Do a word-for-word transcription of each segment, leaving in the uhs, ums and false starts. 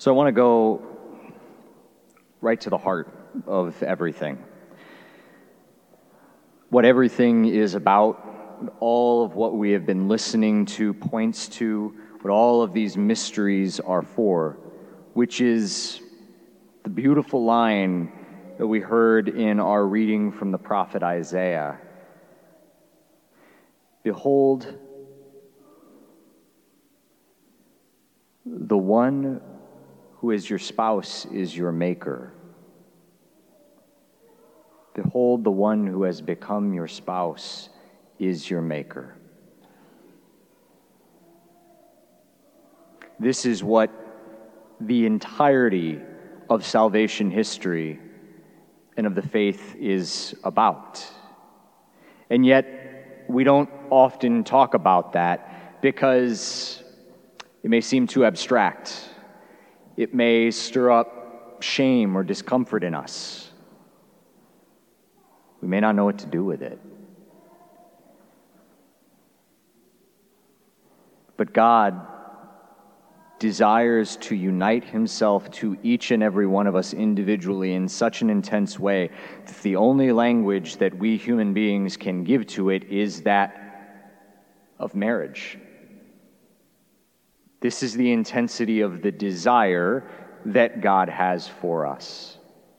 So I want to go right to the heart of everything. What everything is about, all of what we have been listening to points to, what all of these mysteries are for, which is the beautiful line that we heard in our reading from the prophet Isaiah. Behold, the one who is your spouse is your maker. Behold, the one who has become your spouse is your maker. This is what the entirety of salvation history and of the faith is about. And yet, we don't often talk about that because it may seem too abstract. It may stir up shame or discomfort in us. We may not know what to do with it. But God desires to unite himself to each and every one of us individually in such an intense way that the only language that we human beings can give to it is that of marriage. This is the intensity of the desire that God has for us.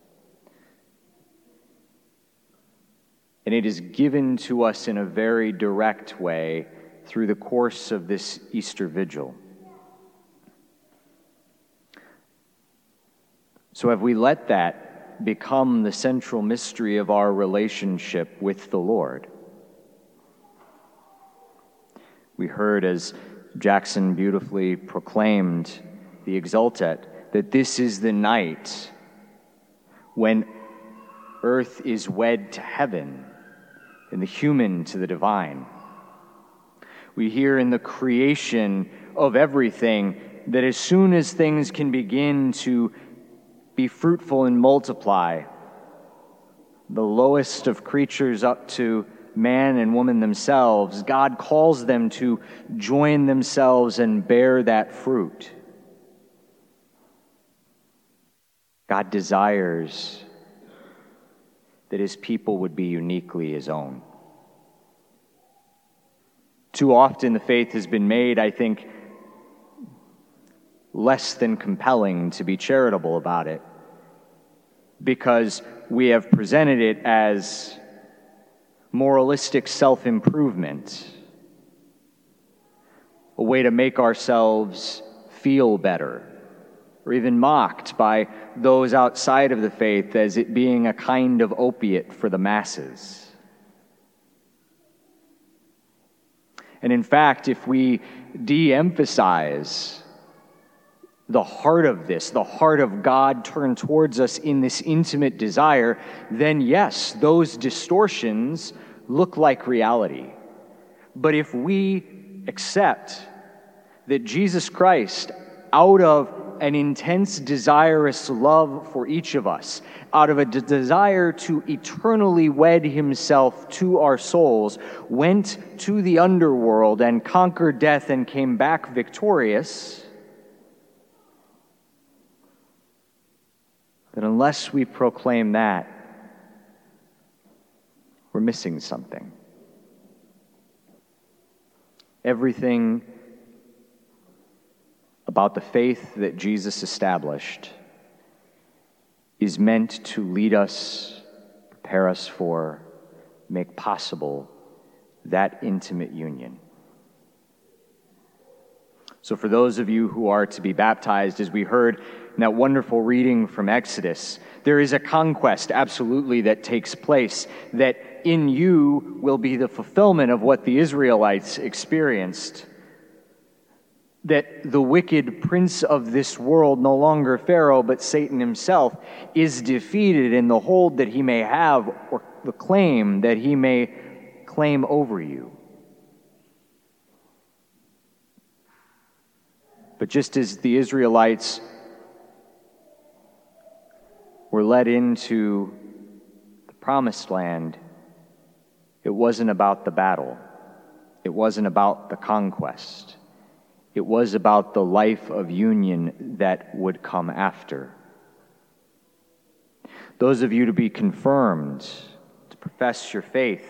And it is given to us in a very direct way through the course of this Easter Vigil. So have we let that become the central mystery of our relationship with the Lord? We heard as Jackson beautifully proclaimed the Exultet, that this is the night when earth is wed to heaven and the human to the divine. We hear in the creation of everything that as soon as things can begin to be fruitful and multiply, the lowest of creatures up to man and woman themselves, God calls them to join themselves and bear that fruit. God desires that his people would be uniquely his own. Too often the faith has been made, I think, less than compelling to be charitable about it, because we have presented it as moralistic self-improvement, a way to make ourselves feel better, or even mocked by those outside of the faith as it being a kind of opiate for the masses. And in fact, if we de-emphasize the heart of this, the heart of God turned towards us in this intimate desire, then yes, those distortions look like reality. But if we accept that Jesus Christ, out of an intense, desirous love for each of us, out of a de- desire to eternally wed himself to our souls, went to the underworld and conquered death and came back victorious, that unless we proclaim that, we're missing something. Everything about the faith that Jesus established is meant to lead us, prepare us for, make possible that intimate union. So for those of you who are to be baptized, as we heard in that wonderful reading from Exodus, there is a conquest, absolutely, that takes place, that in you will be the fulfillment of what the Israelites experienced, that the wicked prince of this world, no longer Pharaoh, but Satan himself, is defeated in the hold that he may have, or the claim that he may claim over you. But just as the Israelites were led into the promised land, it wasn't about the battle. It wasn't about the conquest. It was about the life of union that would come after. Those of you to be confirmed, to profess your faith,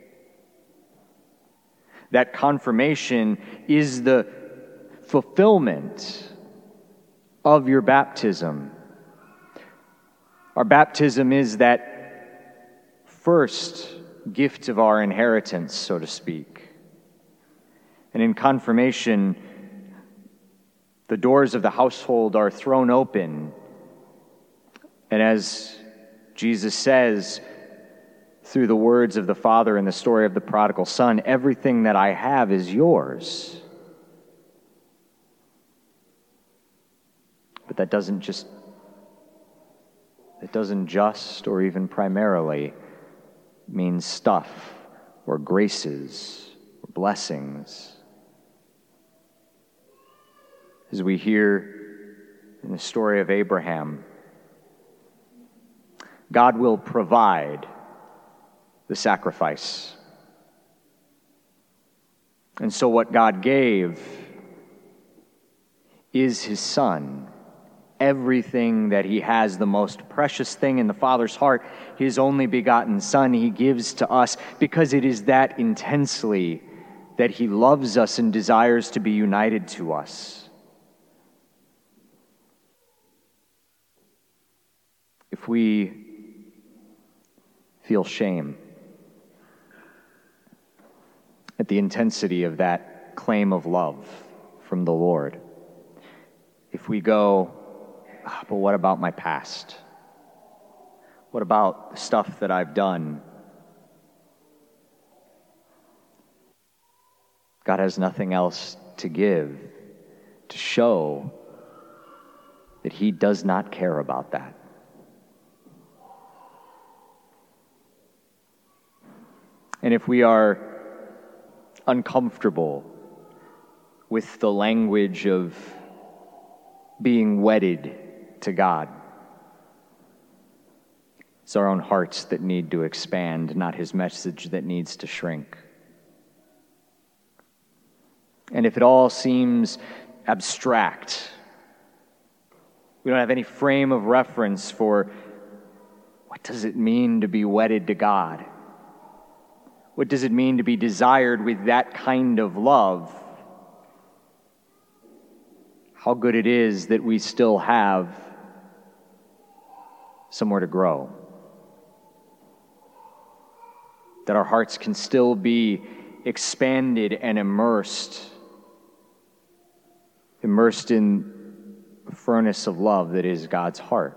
that confirmation is the fulfillment of your baptism. Our baptism is that first gift of our inheritance, so to speak. And in confirmation, the doors of the household are thrown open. And as Jesus says, through the words of the Father in the story of the prodigal son, everything that I have is yours. But that doesn't just, it doesn't just or even primarily mean stuff or graces or blessings. As we hear in the story of Abraham, God will provide the sacrifice. And so what God gave is his Son. Everything that he has, the most precious thing in the Father's heart, his only begotten Son, he gives to us because it is that intensely that he loves us and desires to be united to us. If we feel shame at the intensity of that claim of love from the Lord, if we go, ah, but what about my past? What about the stuff that I've done? God has nothing else to give to show that he does not care about that. And if we are uncomfortable with the language of being wedded to God, it's our own hearts that need to expand, not his message that needs to shrink. And if it all seems abstract, we don't have any frame of reference for what does it mean to be wedded to God? What does it mean to be desired with that kind of love? How good it is that we still have somewhere to grow. That our hearts can still be expanded and immersed, immersed in the furnace of love that is God's heart.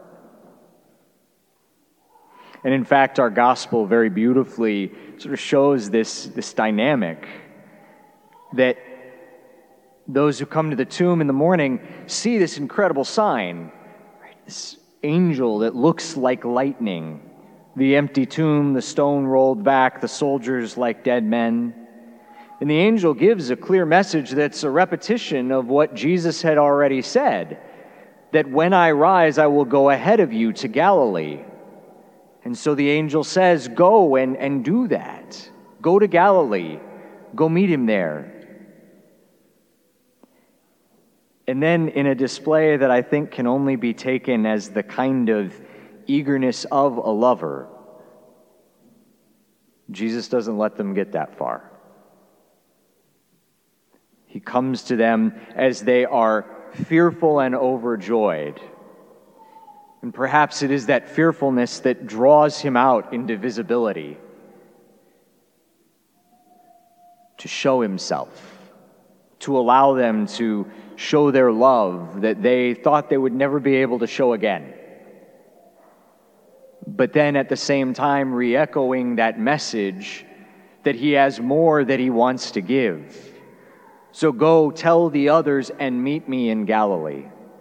And in fact, our gospel very beautifully sort of shows this, this dynamic that those who come to the tomb in the morning see this incredible sign, right? This angel that looks like lightning, the empty tomb, the stone rolled back, the soldiers like dead men. And the angel gives a clear message that's a repetition of what Jesus had already said, that when I rise, I will go ahead of you to Galilee. And so the angel says, go and, and do that. Go to Galilee. Go meet him there. And then in a display that I think can only be taken as the kind of eagerness of a lover, Jesus doesn't let them get that far. He comes to them as they are fearful and overjoyed. And perhaps it is that fearfulness that draws him out into visibility to show himself, to allow them to show their love that they thought they would never be able to show again. But then at the same time, re-echoing that message that he has more that he wants to give. So go tell the others and meet me in Galilee.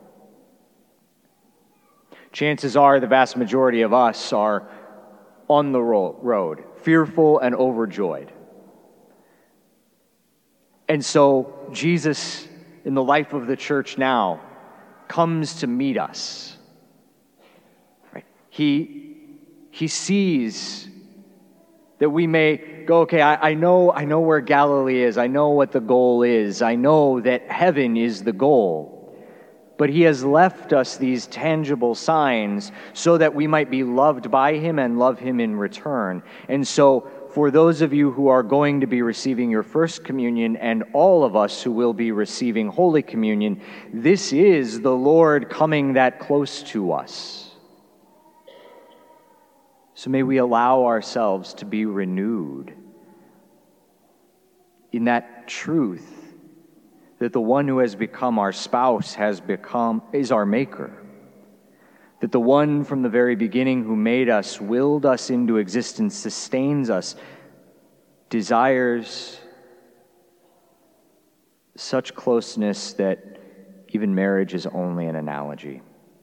Chances are the vast majority of us are on the road, fearful and overjoyed. And so Jesus, in the life of the church now, comes to meet us. Right? He, he sees That we may go, okay, I, I know I know where Galilee is. I know what the goal is. I know that heaven is the goal. But he has left us these tangible signs so that we might be loved by him and love him in return. And so for those of you who are going to be receiving your first communion and all of us who will be receiving Holy Communion, this is the Lord coming that close to us. So may we allow ourselves to be renewed in that truth that the one who has become our spouse has become is our maker. That the one from the very beginning who made us, willed us into existence, sustains us, desires such closeness that even marriage is only an analogy.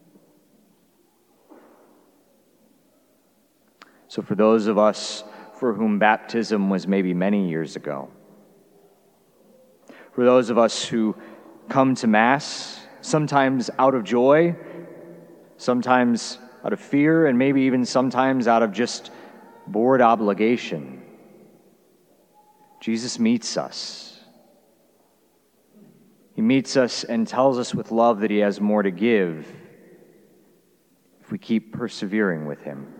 So for those of us for whom baptism was maybe many years ago, for those of us who come to Mass, sometimes out of joy, sometimes out of fear, and maybe even sometimes out of just bored obligation, Jesus meets us. He meets us and tells us with love that he has more to give if we keep persevering with him.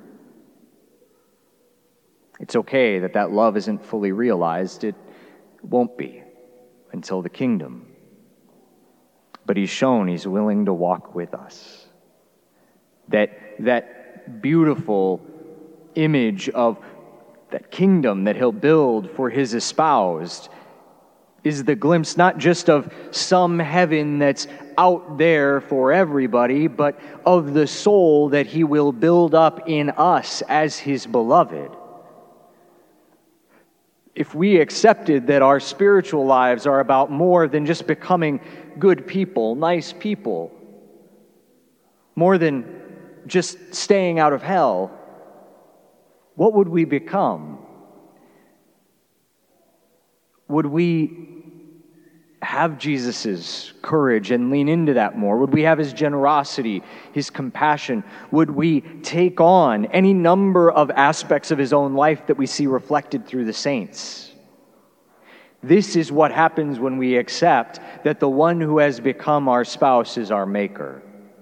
It's okay that that love isn't fully realized. It won't be until the kingdom. But he's shown he's willing to walk with us. That, that beautiful image of that kingdom that he'll build for his espoused is the glimpse not just of some heaven that's out there for everybody, but of the soul that he will build up in us as his beloved. If we accepted that our spiritual lives are about more than just becoming good people, nice people, more than just staying out of hell, what would we become? Would we have Jesus' courage and lean into that more? Would we have his generosity, his compassion? Would we take on any number of aspects of his own life that we see reflected through the saints? This is what happens when we accept that the one who has become our spouse is our maker.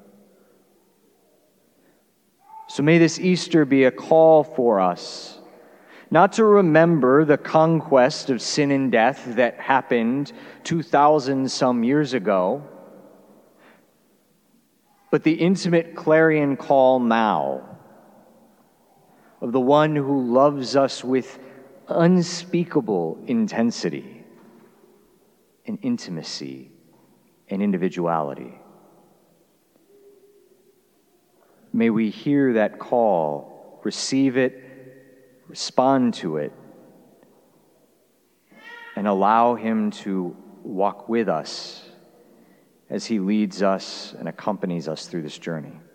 So may this Easter be a call for us not to remember the conquest of sin and death that happened two thousand some years ago, but the intimate clarion call now of the one who loves us with unspeakable intensity and intimacy and individuality. May we hear that call, receive it, respond to it, and allow him to walk with us as he leads us and accompanies us through this journey.